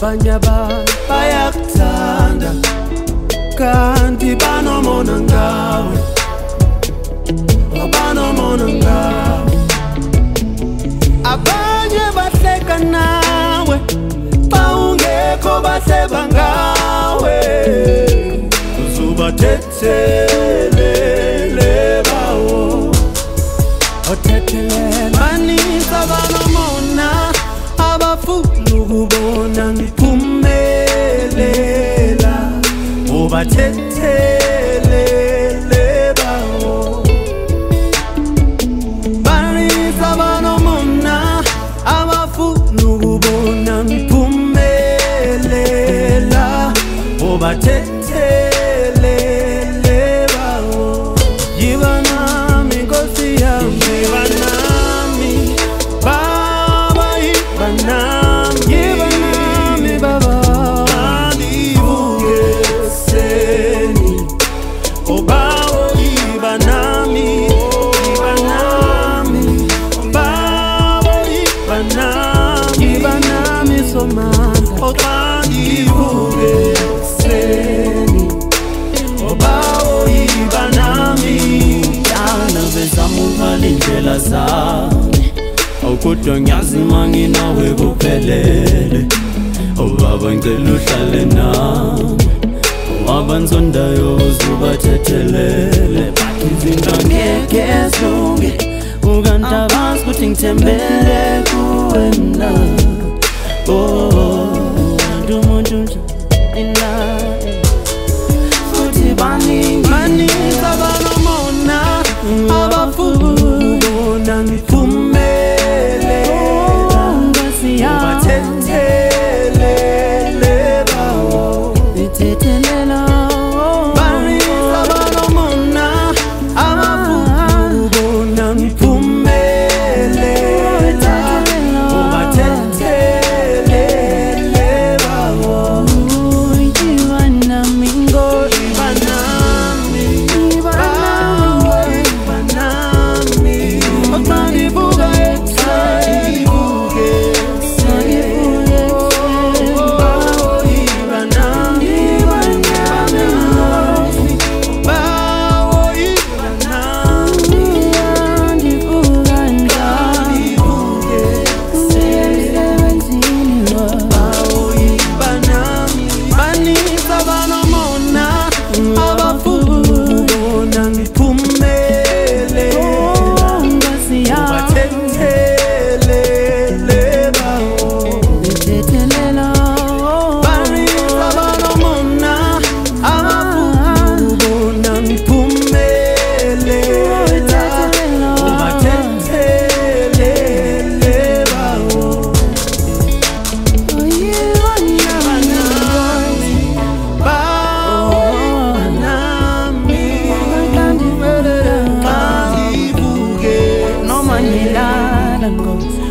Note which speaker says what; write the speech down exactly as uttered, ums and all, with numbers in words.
Speaker 1: abanye abantu bayakuthanda kanti banomona ngawe, banomona ngawe. Abanye bahleka nawe bawungekho bahleba ngawe, uzubathethelele bawo othethelele. Baninzi abanomona abafuna ukubona ngiphumelela, ubathethelele bawo. Baninzi abanomona abafuna ukubona ngiphumelela, ubathethelele bawo. Yiba nami Nkosi yami, yiba nami Baba, yiba nami, yiba nami Baba. Andivukiseni oh bawo, yiba nami, yiba nami Baba, yiba nami, yiba nami Somandla. Oh andivukiseni oh bawo, yiba nami. Yana bezama ukhala indlela zami, awukudwa ngiyazi manginawe kuphelele. Oh baba ngicela uhlale nami, abanzondayo uzubathethelele. Bathi izinto ngeke zilunge, ukanti abazi ukuthi ngithembele kuwe mna. Oh umuntu nje ina futhi baningi baningi abanomona abafuna ukubona ngiphumelela, ubathethelele bawo, ubathethelele. Baningi abanomona abafuna ukubona ngiphumelela, ubathethelele bawo. Yiba nami Nkosi, yiba nami Baba, yiba nami. Okundibuka ekuseni, Bawo, yiba nami, yiba nami Bawo, yiba nami. Andibuka njani emsebenzini Bawo, yiba nami. Baninzi abanomona abafuna ukubona ngiphumelela, ubathethelele bawo. Baninzi abanomona abafuna ukubona ngiphumelela, ubathethelele bawo. Yiba nami Bawo, yiba nami Andivuke noma ngilala Nkosi.